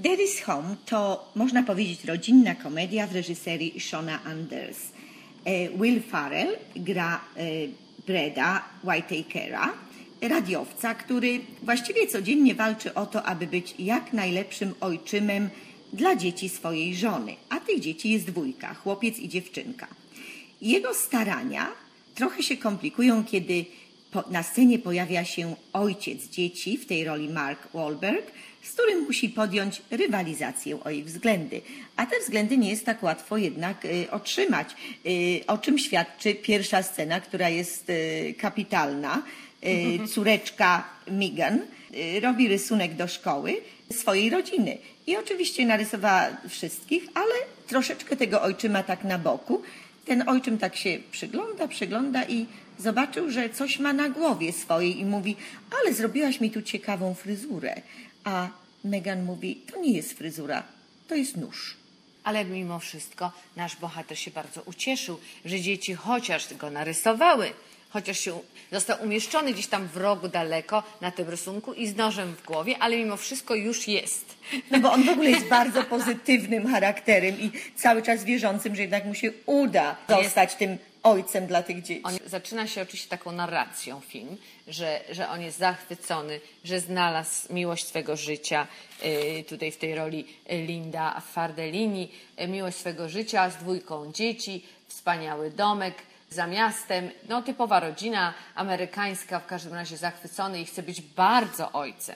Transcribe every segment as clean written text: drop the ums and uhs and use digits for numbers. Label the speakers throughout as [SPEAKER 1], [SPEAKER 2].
[SPEAKER 1] Daddy's Home to, można powiedzieć, rodzinna komedia w reżyserii Shona Anders. Will Ferrell gra Breda Whitakera, radiowca, który właściwie codziennie walczy o to, aby być jak najlepszym ojczymem dla dzieci swojej żony. A tych dzieci jest dwójka, chłopiec i dziewczynka. Jego starania trochę się komplikują, kiedy na scenie pojawia się ojciec dzieci, w tej roli Mark Wahlberg, z którym musi podjąć rywalizację o ich względy. A te względy nie jest tak łatwo jednak otrzymać, o czym świadczy pierwsza scena, która jest kapitalna. Córeczka Megan robi rysunek do szkoły swojej rodziny. I oczywiście narysowała wszystkich, ale troszeczkę tego ojczyma tak na boku. Ten ojczym tak się przygląda i zobaczył, że coś ma na głowie swojej i mówi: ale zrobiłaś mi tu ciekawą fryzurę. A Megan mówi: to nie jest fryzura, to jest nóż.
[SPEAKER 2] Ale mimo wszystko nasz bohater się bardzo ucieszył, że dzieci chociaż go narysowały, chociaż się został umieszczony gdzieś tam w rogu daleko na tym rysunku i z nożem w głowie, ale mimo wszystko już jest.
[SPEAKER 1] No bo on w ogóle jest bardzo pozytywnym charakterem i cały czas wierzącym, że jednak mu się uda zostać tym ojcem dla tych dzieci.
[SPEAKER 2] Zaczyna się oczywiście taką narracją film, że on jest zachwycony, że znalazł miłość swego życia, tutaj w tej roli Linda Cardellini, miłość swego życia z dwójką dzieci, wspaniały domek za miastem, no typowa rodzina amerykańska, w każdym razie zachwycony i chce być bardzo ojcem.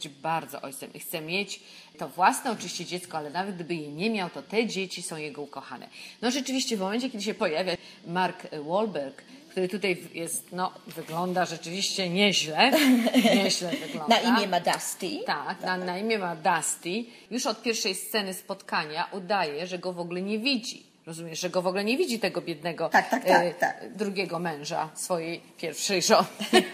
[SPEAKER 2] I chce mieć to własne oczywiście dziecko, ale nawet gdyby je nie miał, to te dzieci są jego ukochane. No rzeczywiście w momencie, kiedy się pojawia Mark Wahlberg, który tutaj jest, no wygląda rzeczywiście nieźle wygląda.
[SPEAKER 1] Na imię ma Dusty.
[SPEAKER 2] Tak, na imię ma Dusty. Już od pierwszej sceny spotkania udaje, że go w ogóle nie widzi. Rozumiesz, że go w ogóle nie widzi, tego biednego drugiego męża swojej pierwszej żony.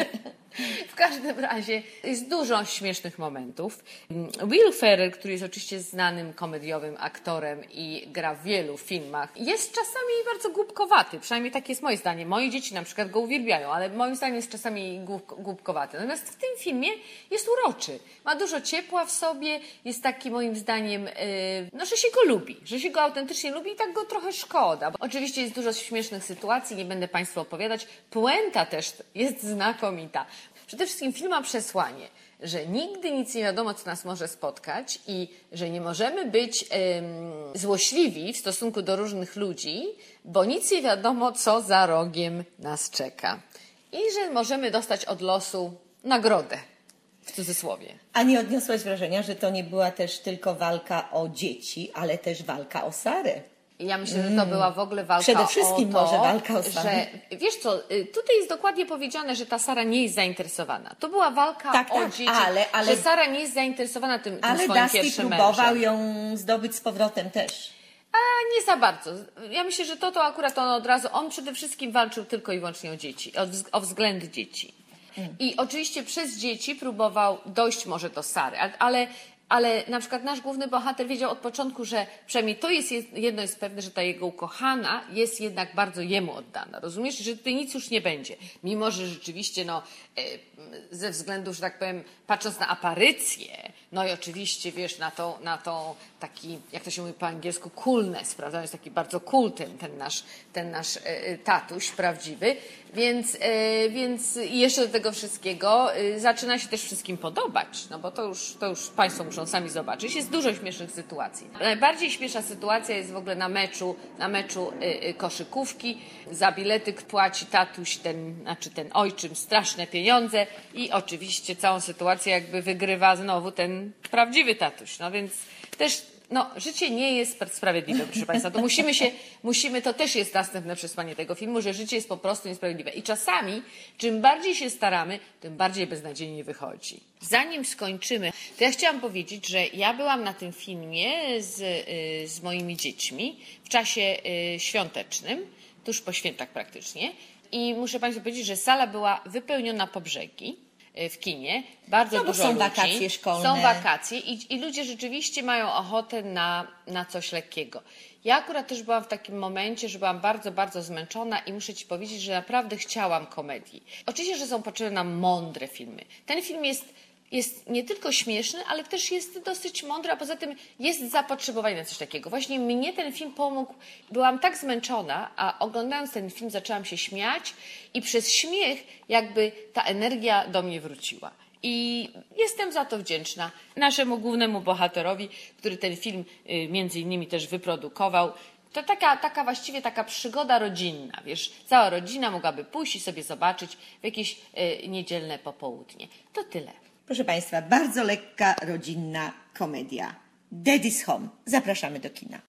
[SPEAKER 2] W każdym razie jest dużo śmiesznych momentów. Will Ferrell, który jest oczywiście znanym komediowym aktorem i gra w wielu filmach, jest czasami bardzo głupkowaty. Przynajmniej tak jest moje zdanie. Moje dzieci na przykład go uwielbiają, ale moim zdaniem jest czasami głupkowaty. Natomiast w tym filmie jest uroczy. Ma dużo ciepła w sobie. Jest taki moim zdaniem, że się go lubi. Że się go autentycznie lubi i tak go trochę szkoda. Bo oczywiście jest dużo śmiesznych sytuacji. Nie będę Państwu opowiadać. Puenta też jest znakomita. Przede wszystkim film ma przesłanie, że nigdy nic nie wiadomo, co nas może spotkać i że nie możemy być złośliwi w stosunku do różnych ludzi, bo nic nie wiadomo, co za rogiem nas czeka. I że możemy dostać od losu nagrodę, w cudzysłowie.
[SPEAKER 1] A nie odniosłaś wrażenia, że to nie była też tylko walka o dzieci, ale też walka o Sarę?
[SPEAKER 2] Ja myślę, że to była w ogóle walka
[SPEAKER 1] Przede wszystkim
[SPEAKER 2] o to,
[SPEAKER 1] może walka o Sarę.
[SPEAKER 2] Że, wiesz co, tutaj jest dokładnie powiedziane, że ta Sara nie jest zainteresowana. To była walka o dzieci, że Sara nie jest zainteresowana tym swoim pierwszym mężem. Ale Dusty próbował ją zdobyć z powrotem też. A nie za bardzo. Ja myślę, że to akurat on od razu, on przede wszystkim walczył tylko i wyłącznie o dzieci, o względy dzieci. I oczywiście przez dzieci próbował dojść może do Sary, ale na przykład nasz główny bohater wiedział od początku, że przynajmniej to jest jedno jest pewne, że ta jego ukochana jest jednak bardzo jemu oddana. Rozumiesz? Że tutaj nic już nie będzie. Mimo, że rzeczywiście ze względu, że tak powiem, patrząc na aparycję, no i oczywiście wiesz, na tą taki, jak to się mówi po angielsku, coolness, prawda? Jest taki bardzo cool ten nasz tatuś prawdziwy. Więc jeszcze do tego wszystkiego zaczyna się też wszystkim podobać, no bo to już Państwo muszą sami zobaczyć. Jest dużo śmiesznych sytuacji. Najbardziej śmieszna sytuacja jest w ogóle na meczu koszykówki. Za bilety płaci tatuś, ten ojczym straszne pieniądze i oczywiście całą sytuację jakby wygrywa znowu ten prawdziwy tatuś. No więc też życie nie jest sprawiedliwe, proszę Państwa. To to też jest następne przesłanie tego filmu, że życie jest po prostu niesprawiedliwe. I czasami, czym bardziej się staramy, tym bardziej beznadziejnie wychodzi. Zanim skończymy, to ja chciałam powiedzieć, że ja byłam na tym filmie z moimi dziećmi w czasie świątecznym, tuż po świętach praktycznie. I muszę Państwu powiedzieć, że sala była wypełniona po brzegi. W kinie, bardzo dużo
[SPEAKER 1] są
[SPEAKER 2] ludzi.
[SPEAKER 1] Wakacje szkolne.
[SPEAKER 2] Są wakacje i ludzie rzeczywiście mają ochotę na coś lekkiego. Ja akurat też byłam w takim momencie, że byłam bardzo, bardzo zmęczona i muszę Ci powiedzieć, że naprawdę chciałam komedii. Oczywiście, że są potrzebne nam mądre filmy. Ten film jest jest nie tylko śmieszny, ale też jest dosyć mądry, a poza tym jest zapotrzebowanie na coś takiego. Właśnie mnie ten film pomógł. Byłam tak zmęczona, a oglądając ten film zaczęłam się śmiać i przez śmiech jakby ta energia do mnie wróciła. I jestem za to wdzięczna naszemu głównemu bohaterowi, który ten film między innymi też wyprodukował. To taka właściwie taka przygoda rodzinna, wiesz, cała rodzina mogłaby pójść i sobie zobaczyć w jakieś niedzielne popołudnie. To tyle.
[SPEAKER 1] Proszę Państwa, bardzo lekka, rodzinna komedia. Daddy's Home. Zapraszamy do kina.